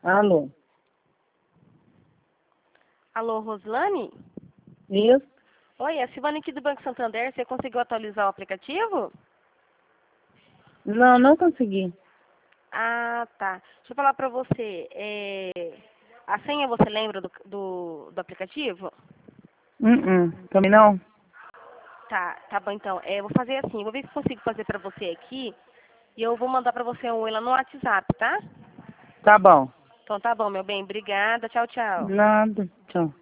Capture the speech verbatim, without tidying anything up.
Alô? Alô, Roslane? Isso? Oi, é a Silvana aqui do Banco Santander. Você conseguiu atualizar o aplicativo? Não, não consegui. Ah, tá. Deixa eu falar pra você. É... A senha você lembra do, do, do aplicativo? Uh -uh. Também não? Tá, tá bom então. É, eu vou fazer assim, eu vou ver se consigo fazer pra você aqui. E eu vou mandar pra você um oi lá no WhatsApp, tá? Tá bom. Então tá bom, meu bem. Obrigada. Tchau, tchau. Nada. Tchau.